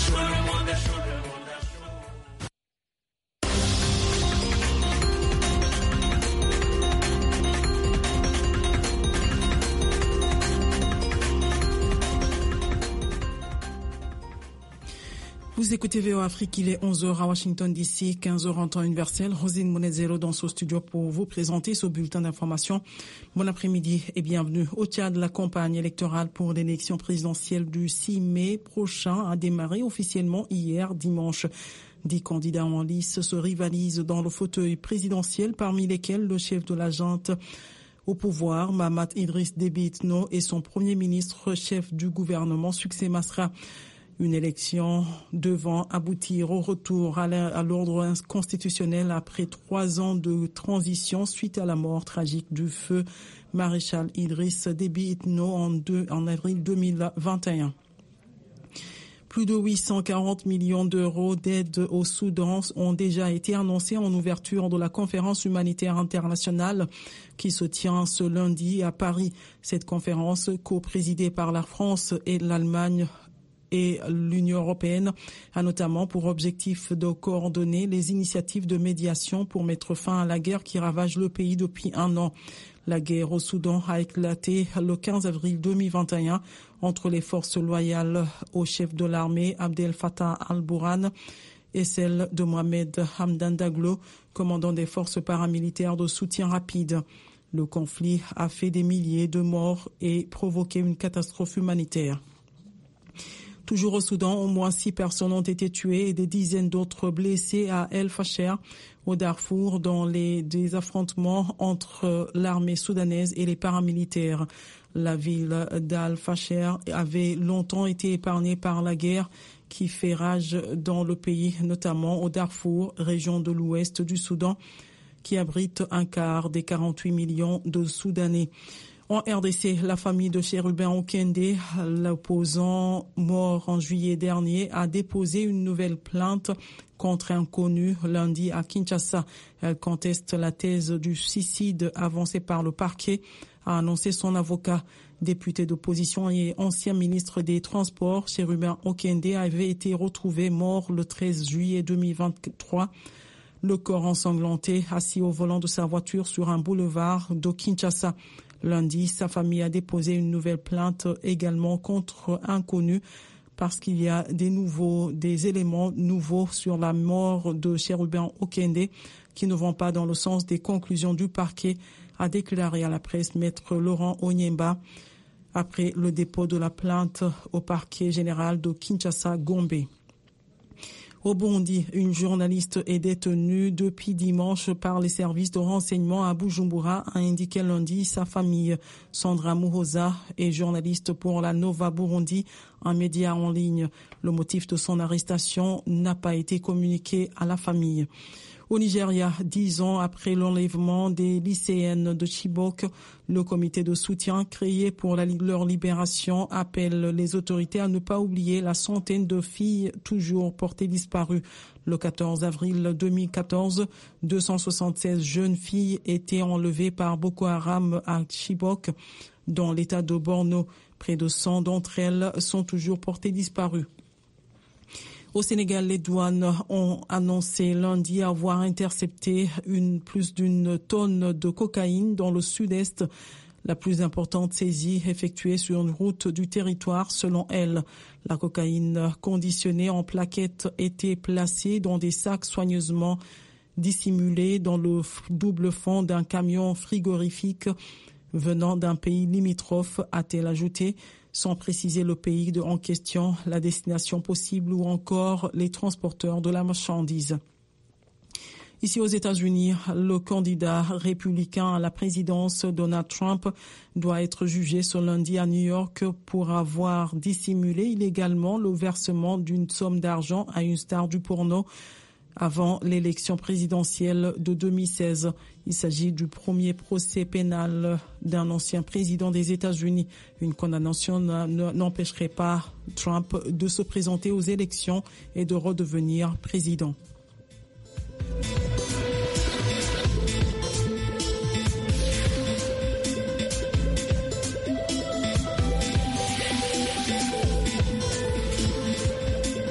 Vous écoutez VOA Afrique, il est 11h à Washington DC, 15h en temps universel. Rosine Monezero dans ce studio pour vous présenter ce bulletin d'information. Bon après-midi et bienvenue. Au Tchad, la campagne électorale pour l'élection présidentielle du 6 mai prochain a démarré officiellement hier, dimanche. 10 candidats en lice se rivalisent dans le fauteuil présidentiel, parmi lesquels le chef de la junte au pouvoir, Mahamat Idriss Déby Itno, et son premier ministre, chef du gouvernement, Succès Masra. Une élection devant aboutir au retour à l'ordre constitutionnel après 3 ans de transition suite à la mort tragique du feu maréchal Idriss Déby Itno en avril 2021. Plus de 840 millions d'euros d'aide au Soudan ont déjà été annoncés en ouverture de la conférence humanitaire internationale qui se tient ce lundi à Paris. Cette conférence, co-présidée par la France et l'Allemagne et l'Union européenne, a notamment pour objectif de coordonner les initiatives de médiation pour mettre fin à la guerre qui ravage le pays depuis 1 an. La guerre au Soudan a éclaté le 15 avril 2021 entre les forces loyales au chef de l'armée Abdel Fattah al-Burhan et celles de Mohamed Hamdan Daglo, commandant des forces paramilitaires de soutien rapide. Le conflit a fait des milliers de morts et provoqué une catastrophe humanitaire. Toujours au Soudan, au moins 6 personnes ont été tuées et des dizaines d'autres blessées à El Fasher, au Darfour, dans des affrontements entre l'armée soudanaise et les paramilitaires. La ville d'Al Fasher avait longtemps été épargnée par la guerre qui fait rage dans le pays, notamment au Darfour, région de l'ouest du Soudan, qui abrite un quart des 48 millions de Soudanais. En RDC, la famille de Chérubin Okende, l'opposant mort en juillet dernier, a déposé une nouvelle plainte contre un connu lundi à Kinshasa. Elle conteste la thèse du suicide avancée par le parquet, a annoncé son avocat. Député d'opposition et ancien ministre des Transports, Chérubin Okende avait été retrouvé mort le 13 juillet 2023. Le corps ensanglanté, assis au volant de sa voiture sur un boulevard de Kinshasa. Lundi, sa famille a déposé une nouvelle plainte également contre un connu parce qu'il y a des éléments nouveaux sur la mort de Chérubin Okende qui ne vont pas dans le sens des conclusions du parquet, a déclaré à la presse maître Laurent Onyemba après le dépôt de la plainte au parquet général de Kinshasa-Gombe. Au Burundi, une journaliste est détenue depuis dimanche par les services de renseignement à Bujumbura, a indiqué lundi sa famille. Sandra Muhoza est journaliste pour la Nova Burundi, un média en ligne. Le motif de son arrestation n'a pas été communiqué à la famille. Au Nigeria, 10 ans après l'enlèvement des lycéennes de Chibok, le comité de soutien créé pour leur libération appelle les autorités à ne pas oublier la centaine de filles toujours portées disparues. Le 14 avril 2014, 276 jeunes filles étaient enlevées par Boko Haram à Chibok, dans l'état de Borno. Près de 100 d'entre elles sont toujours portées disparues. Au Sénégal, les douanes ont annoncé lundi avoir intercepté plus d'une tonne de cocaïne dans le sud-est, la plus importante saisie effectuée sur une route du territoire selon elle. La cocaïne conditionnée en plaquettes était placée dans des sacs soigneusement dissimulés dans le double fond d'un camion frigorifique venant d'un pays limitrophe, a-t-elle ajouté, sans préciser le pays en question, la destination possible ou encore les transporteurs de la marchandise. Ici aux États-Unis, le candidat républicain à la présidence, Donald Trump, doit être jugé ce lundi à New York pour avoir dissimulé illégalement le versement d'une somme d'argent à une star du porno avant l'élection présidentielle de 2016. Il s'agit du premier procès pénal d'un ancien président des États-Unis. Une condamnation n'empêcherait pas Trump de se présenter aux élections et de redevenir président.